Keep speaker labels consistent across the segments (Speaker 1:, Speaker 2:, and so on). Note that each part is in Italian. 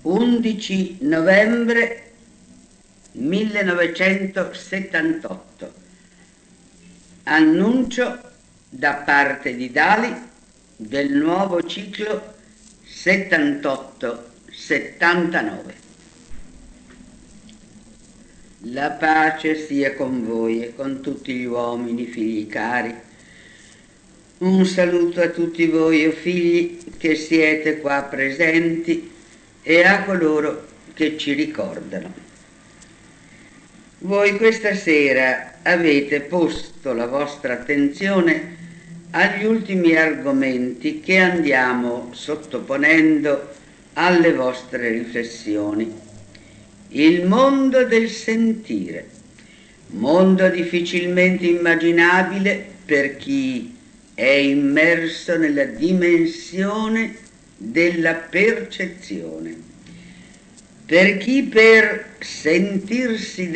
Speaker 1: 11 novembre 1978. Annuncio da parte di Dali del nuovo ciclo 78-79. La pace sia con voi e con tutti gli uomini, figli cari. Un saluto a tutti voi, o figli, che siete qua presenti, e a coloro che ci ricordano. Voi questa sera avete posto la vostra attenzione agli ultimi argomenti che andiamo sottoponendo alle vostre riflessioni. Il mondo del sentire, mondo difficilmente immaginabile per chi è immerso nella dimensione della percezione, per chi per sentirsi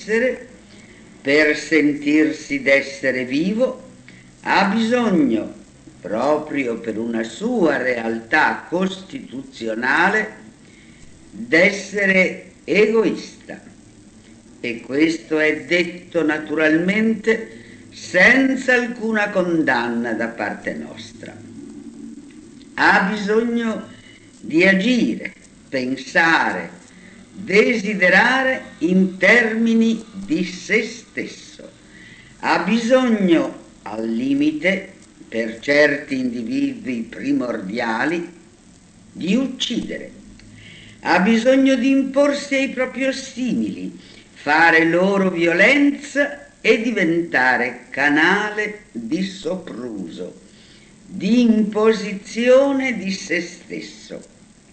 Speaker 1: d'essere vivo, ha bisogno, proprio per una sua realtà costituzionale, d'essere egoista. E questo è detto naturalmente senza alcuna condanna da parte nostra. Ha bisogno di agire, pensare, desiderare in termini di se stesso. Ha bisogno, al limite, per certi individui primordiali, di uccidere. Ha bisogno di imporsi ai propri simili, fare loro violenza e diventare canale di sopruso, di imposizione di se stesso.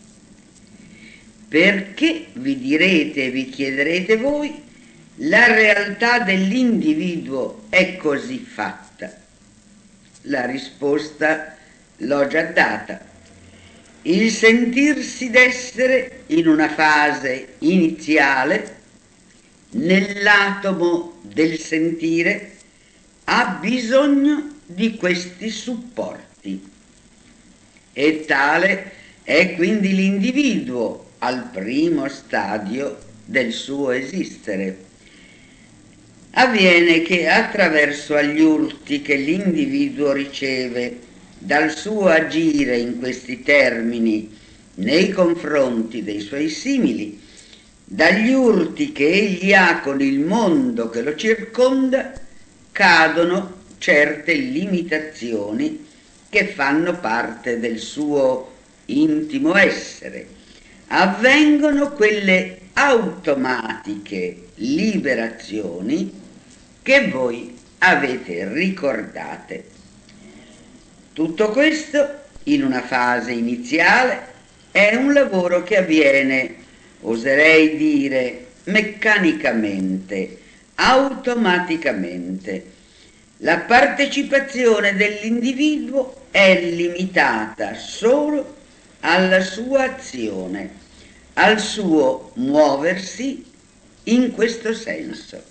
Speaker 1: Perché, vi direte e vi chiederete voi, la realtà dell'individuo è così fatta? La risposta l'ho già data. Il sentirsi d'essere in una fase iniziale, nell'atomo del sentire, ha bisogno di questi supporti. E tale è quindi l'individuo al primo stadio del suo esistere. Avviene che attraverso agli urti che l'individuo riceve dal suo agire in questi termini nei confronti dei suoi simili, dagli urti che egli ha con il mondo che lo circonda, cadono certe limitazioni che fanno parte del suo intimo essere. Avvengono quelle automatiche liberazioni che voi avete ricordate. Tutto questo, in una fase iniziale, è un lavoro che avviene, oserei dire, meccanicamente, automaticamente. La partecipazione dell'individuo è limitata solo alla sua azione, al suo muoversi in questo senso.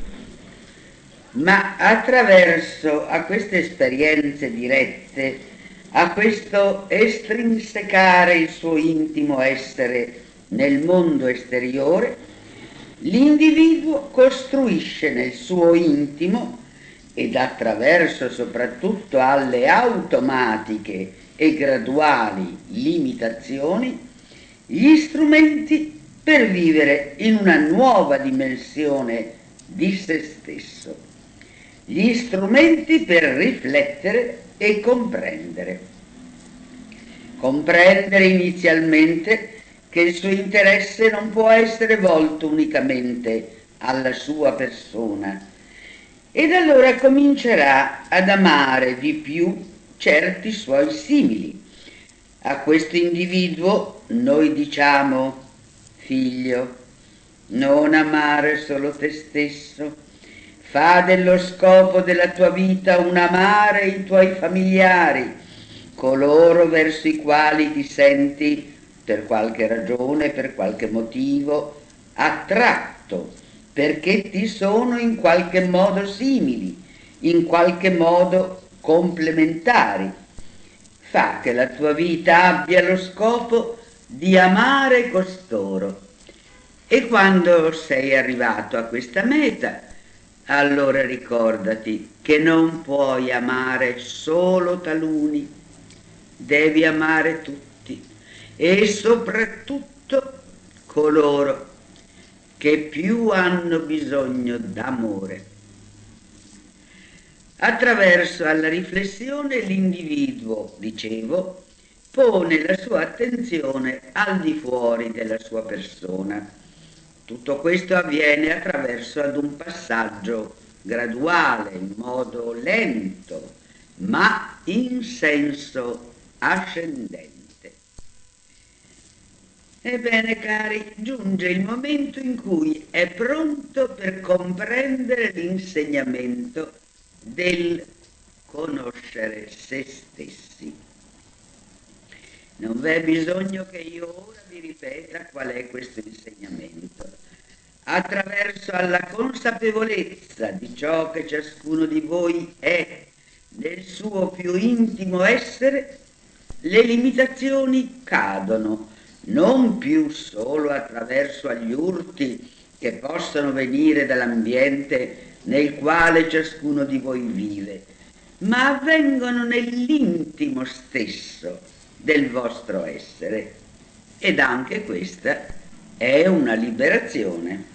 Speaker 1: Ma attraverso a queste esperienze dirette, a questo estrinsecare il suo intimo essere nel mondo esteriore, l'individuo costruisce nel suo intimo, ed attraverso soprattutto alle automatiche e graduali limitazioni, gli strumenti per vivere in una nuova dimensione di se stesso, gli strumenti per riflettere e comprendere. Comprendere inizialmente che il suo interesse non può essere volto unicamente alla sua persona, ed allora comincerà ad amare di più certi suoi simili. A questo individuo noi diciamo: figlio, non amare solo te stesso, fa dello scopo della tua vita un amare i tuoi familiari, coloro verso i quali ti senti, per qualche ragione, per qualche motivo, attratto, perché ti sono in qualche modo simili, in qualche modo complementari. Fa che la tua vita abbia lo scopo di amare costoro. E quando sei arrivato a questa meta, allora ricordati che non puoi amare solo taluni, devi amare tutti e soprattutto coloro che più hanno bisogno d'amore. Attraverso alla riflessione l'individuo, dicevo, pone la sua attenzione al di fuori della sua persona. Tutto questo avviene attraverso ad un passaggio graduale, in modo lento, ma in senso ascendente. Ebbene, cari, giunge il momento in cui è pronto per comprendere l'insegnamento del conoscere se stessi. Non v'è bisogno che io ora vi ripeta qual è questo insegnamento. Attraverso alla consapevolezza di ciò che ciascuno di voi è nel suo più intimo essere, le limitazioni cadono, non più solo attraverso agli urti che possono venire dall'ambiente nel quale ciascuno di voi vive, ma avvengono nell'intimo stesso del vostro essere. Ed anche questa è una liberazione.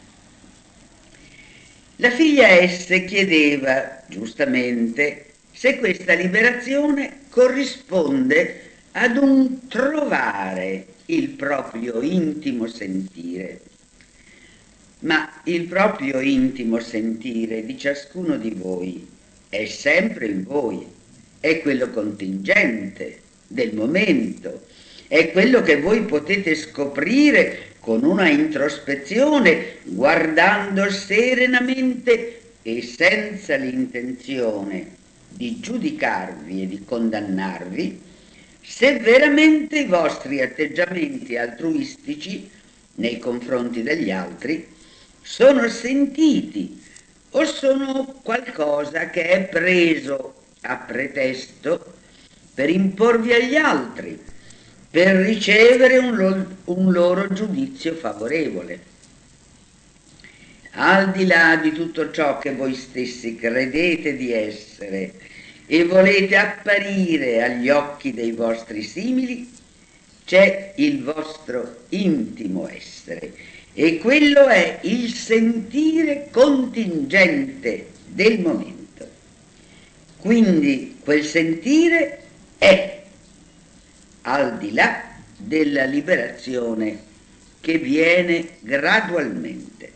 Speaker 1: La figlia S chiedeva, giustamente, se questa liberazione corrisponde ad un trovare il proprio intimo sentire. Ma il proprio intimo sentire di ciascuno di voi è sempre in voi, è quello contingente del momento, è quello che voi potete scoprire con una introspezione, guardando serenamente e senza l'intenzione di giudicarvi e di condannarvi, se veramente i vostri atteggiamenti altruistici nei confronti degli altri sono sentiti o sono qualcosa che è preso a pretesto per imporvi agli altri, per ricevere un loro giudizio favorevole. Al di là di tutto ciò che voi stessi credete di essere e volete apparire agli occhi dei vostri simili, c'è il vostro intimo essere, e quello è il sentire contingente del momento. Quindi quel sentire è al di là della liberazione che viene gradualmente.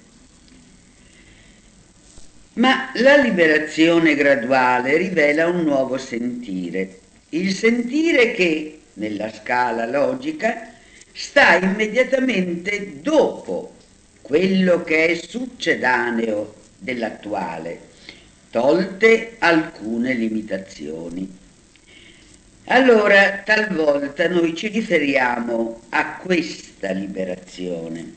Speaker 1: Ma la liberazione graduale rivela un nuovo sentire, il sentire che, nella scala logica, sta immediatamente dopo quello che è succedaneo dell'attuale, tolte alcune limitazioni. Allora, talvolta noi ci riferiamo a questa liberazione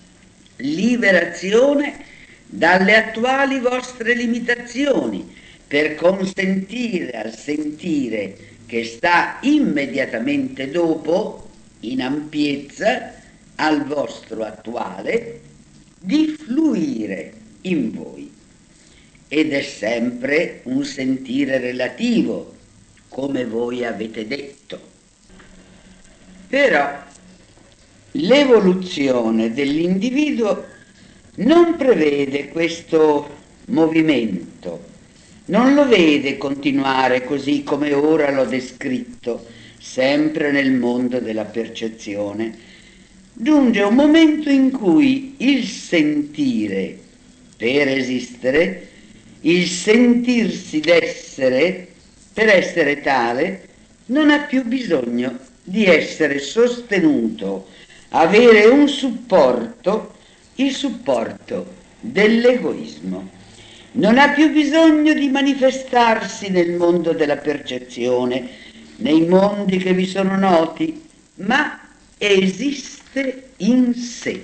Speaker 1: dalle attuali vostre limitazioni, per consentire al sentire che sta immediatamente dopo, in ampiezza, al vostro attuale, di fluire in voi. Ed è sempre un sentire relativo, come voi avete detto. Però l'evoluzione dell'individuo non prevede questo movimento, non lo vede continuare così come ora l'ho descritto, sempre nel mondo della percezione. Giunge un momento in cui il sentire, per esistere, il sentirsi d'essere, per essere tale, non ha più bisogno di essere sostenuto, avere un supporto, il supporto dell'egoismo. Non ha più bisogno di manifestarsi nel mondo della percezione, nei mondi che vi sono noti, ma esiste in sé.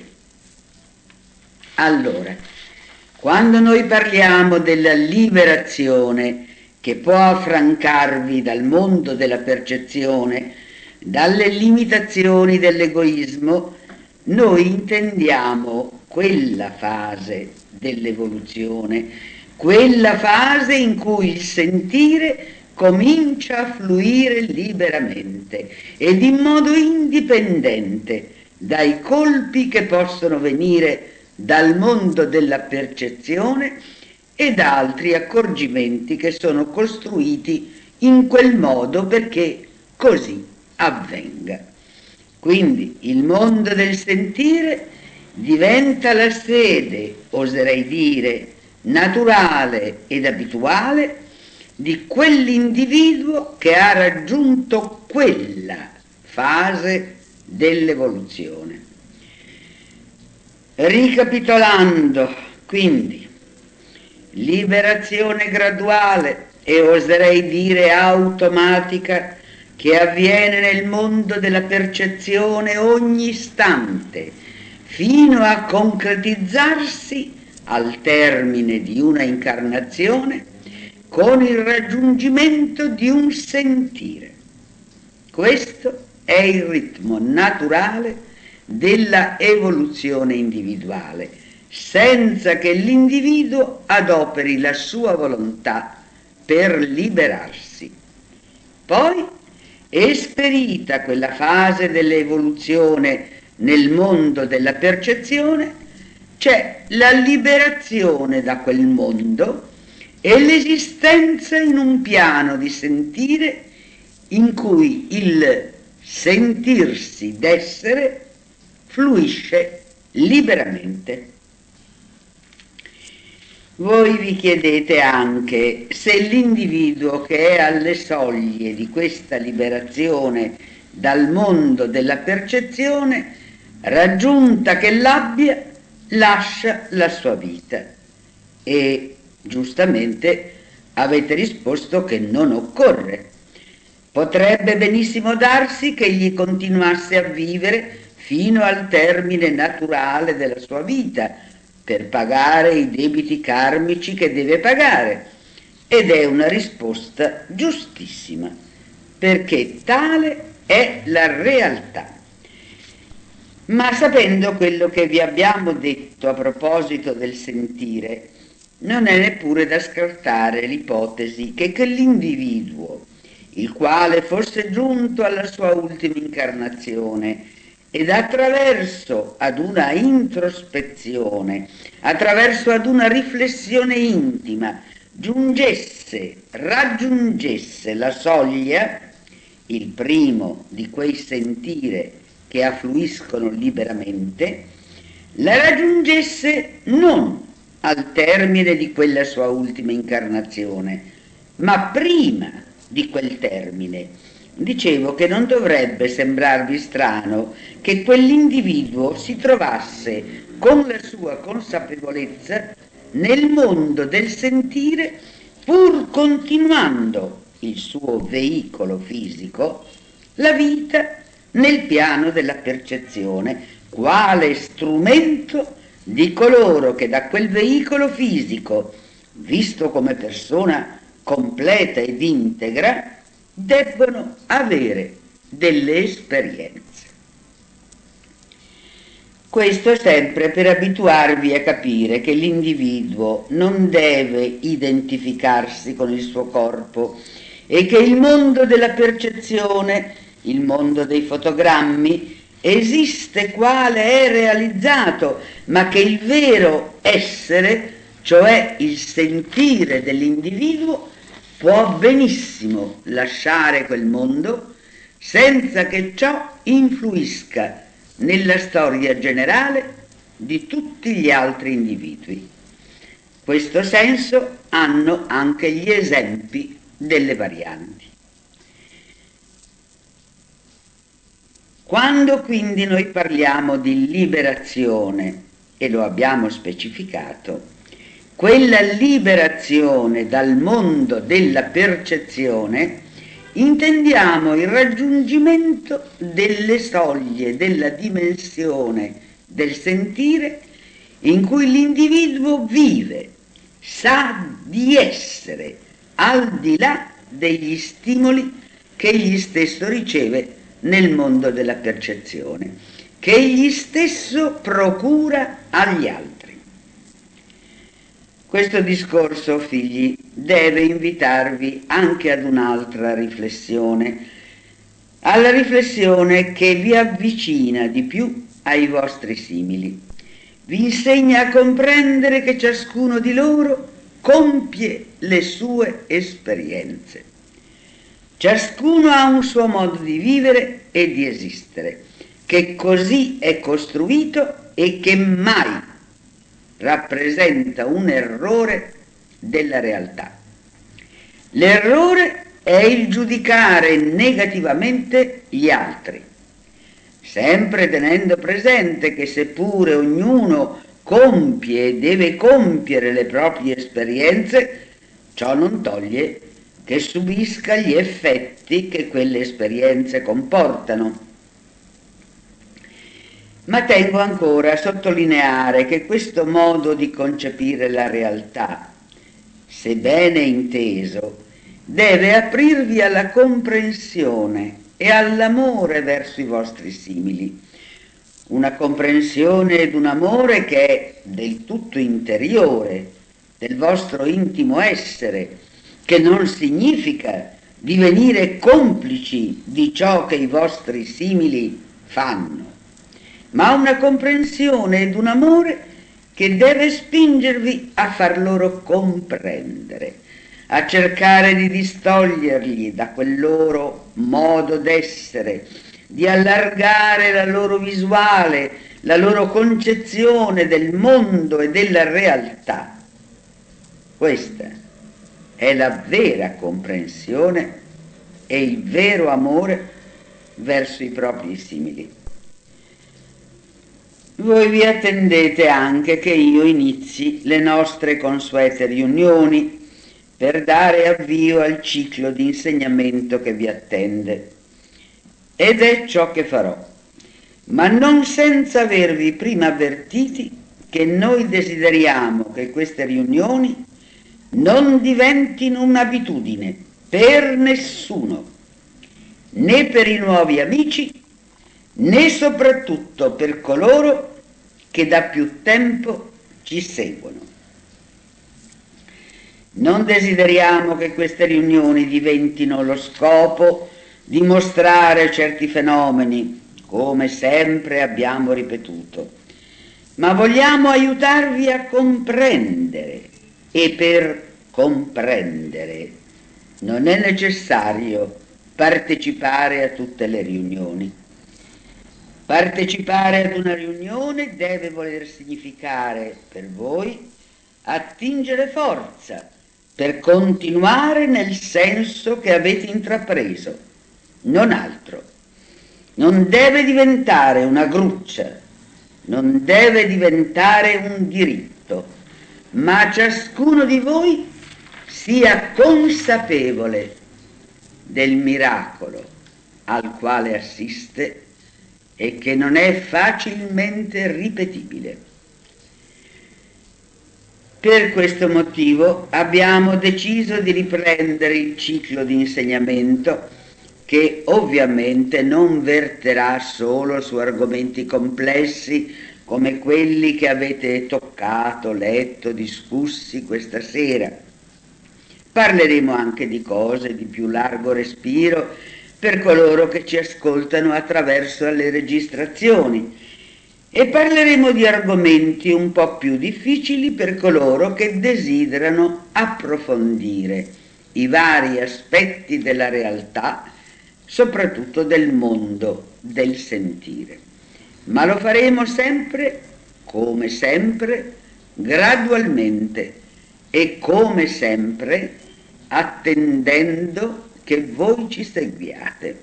Speaker 1: Allora, quando noi parliamo della liberazione che può affrancarvi dal mondo della percezione, Dalle limitazioni dell'egoismo noi intendiamo quella fase dell'evoluzione, quella fase in cui il sentire comincia a fluire liberamente ed in modo indipendente dai colpi che possono venire dal mondo della percezione e da altri accorgimenti che sono costruiti in quel modo perché così avvenga. Quindi il mondo del sentire diventa la sede, oserei dire, naturale ed abituale di quell'individuo che ha raggiunto quella fase dell'evoluzione. Ricapitolando, quindi, liberazione graduale e oserei dire automatica che avviene nel mondo della percezione ogni istante, fino a concretizzarsi al termine di una incarnazione con il raggiungimento di un sentire. Questo è il ritmo naturale della evoluzione individuale, senza che l'individuo adoperi la sua volontà per liberarsi. Poi, esperita quella fase dell'evoluzione nel mondo della percezione, c'è la liberazione da quel mondo e l'esistenza in un piano di sentire in cui il sentirsi d'essere fluisce liberamente. Voi vi chiedete anche se l'individuo che è alle soglie di questa liberazione dal mondo della percezione, raggiunta che l'abbia, lascia la sua vita. E giustamente avete risposto che non occorre. Potrebbe benissimo darsi che egli continuasse a vivere fino al termine naturale della sua vita, per pagare i debiti karmici che deve pagare, ed è una risposta giustissima, perché tale è la realtà. Ma sapendo quello che vi abbiamo detto a proposito del sentire, non è neppure da scartare l'ipotesi che quell'individuo, il quale fosse giunto alla sua ultima incarnazione, ed attraverso ad una introspezione, attraverso ad una riflessione intima, raggiungesse la soglia, il primo di quei sentire che affluiscono liberamente, la raggiungesse non al termine di quella sua ultima incarnazione, ma prima di quel termine. Dicevo che non dovrebbe sembrarvi strano che quell'individuo si trovasse con la sua consapevolezza nel mondo del sentire, pur continuando il suo veicolo fisico, la vita nel piano della percezione, quale strumento di coloro che da quel veicolo fisico, visto come persona completa ed integra, debbono avere delle esperienze. Questo è sempre per abituarvi a capire che l'individuo non deve identificarsi con il suo corpo e che il mondo della percezione, il mondo dei fotogrammi, esiste quale è realizzato, ma che il vero essere, cioè il sentire dell'individuo, può benissimo lasciare quel mondo senza che ciò influisca nella storia generale di tutti gli altri individui. Questo senso hanno anche gli esempi delle varianti. Quando quindi noi parliamo di liberazione, e lo abbiamo specificato, quella liberazione dal mondo della percezione, intendiamo il raggiungimento delle soglie della dimensione del sentire in cui l'individuo vive, sa di essere al di là degli stimoli che egli stesso riceve nel mondo della percezione, che egli stesso procura agli altri. Questo discorso, figli, deve invitarvi anche ad un'altra riflessione, alla riflessione che vi avvicina di più ai vostri simili. Vi insegna a comprendere che ciascuno di loro compie le sue esperienze. Ciascuno ha un suo modo di vivere e di esistere, che così è costruito e che mai rappresenta un errore della realtà. L'errore è il giudicare negativamente gli altri, sempre tenendo presente che seppure ognuno compie e deve compiere le proprie esperienze, ciò non toglie che subisca gli effetti che quelle esperienze comportano. Ma tengo ancora a sottolineare che questo modo di concepire la realtà, se bene inteso, deve aprirvi alla comprensione e all'amore verso i vostri simili. Una comprensione ed un amore che è del tutto interiore, del vostro intimo essere, che non significa divenire complici di ciò che i vostri simili fanno, ma una comprensione ed un amore che deve spingervi a far loro comprendere, a cercare di distoglierli da quel loro modo d'essere, di allargare la loro visuale, la loro concezione del mondo e della realtà. Questa è la vera comprensione e il vero amore verso i propri simili. Voi vi attendete anche che io inizi le nostre consuete riunioni per dare avvio al ciclo di insegnamento che vi attende. Ed è ciò che farò, ma non senza avervi prima avvertiti che noi desideriamo che queste riunioni non diventino un'abitudine per nessuno, né per i nuovi amici, né soprattutto per coloro che da più tempo ci seguono. Non desideriamo che queste riunioni diventino lo scopo di mostrare certi fenomeni, come sempre abbiamo ripetuto, ma vogliamo aiutarvi a comprendere, e per comprendere non è necessario partecipare a tutte le riunioni. Partecipare ad una riunione deve voler significare per voi attingere forza per continuare nel senso che avete intrapreso, non altro. Non deve diventare una gruccia, non deve diventare un diritto, ma ciascuno di voi sia consapevole del miracolo al quale assiste e che non è facilmente ripetibile. Per questo motivo abbiamo deciso di riprendere il ciclo di insegnamento, che ovviamente non verterà solo su argomenti complessi come quelli che avete toccato, letto, discussi questa sera. Parleremo anche di cose di più largo respiro per coloro che ci ascoltano attraverso le registrazioni, e parleremo di argomenti un po' più difficili per coloro che desiderano approfondire i vari aspetti della realtà, soprattutto del mondo del sentire. Ma lo faremo sempre, come sempre, gradualmente e come sempre attendendo che voi ci seguiate.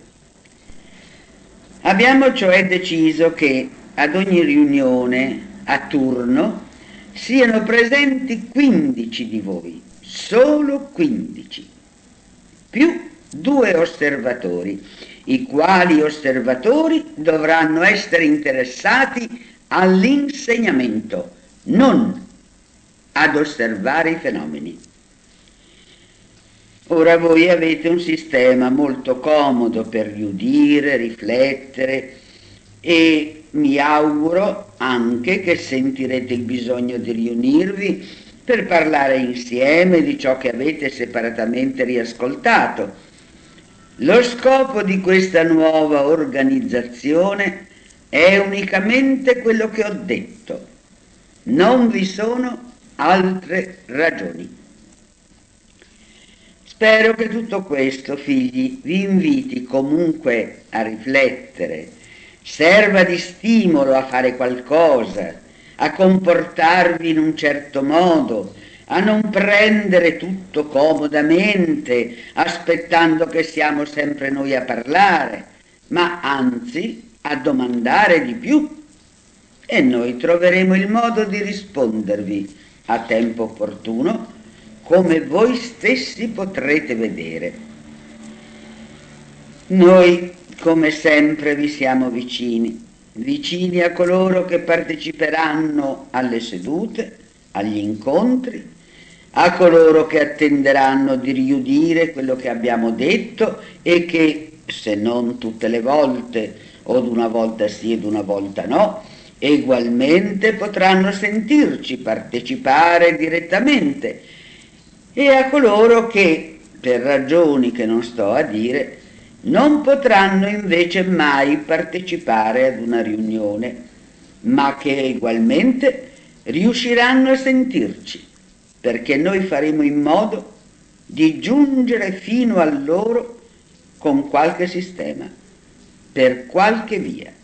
Speaker 1: Abbiamo cioè deciso che ad ogni riunione a turno siano presenti 15 di voi, solo 15, più 2 osservatori, i quali osservatori dovranno essere interessati all'insegnamento, non ad osservare i fenomeni. Ora voi avete un sistema molto comodo per riudire, riflettere e mi auguro anche che sentirete il bisogno di riunirvi per parlare insieme di ciò che avete separatamente riascoltato. Lo scopo di questa nuova organizzazione è unicamente quello che ho detto. Non vi sono altre ragioni. Spero che tutto questo, figli, vi inviti comunque a riflettere, serva di stimolo a fare qualcosa, a comportarvi in un certo modo, a non prendere tutto comodamente, aspettando che siamo sempre noi a parlare, ma anzi a domandare di più. E noi troveremo il modo di rispondervi a tempo opportuno, come voi stessi potrete vedere. Noi, come sempre, vi siamo vicini, vicini a coloro che parteciperanno alle sedute, agli incontri, a coloro che attenderanno di riudire quello che abbiamo detto e che, se non tutte le volte, o d'una volta sì e d'una volta no, egualmente potranno sentirci partecipare direttamente, e a coloro che, per ragioni che non sto a dire, non potranno invece mai partecipare ad una riunione, ma che egualmente riusciranno a sentirci, perché noi faremo in modo di giungere fino a loro con qualche sistema, per qualche via.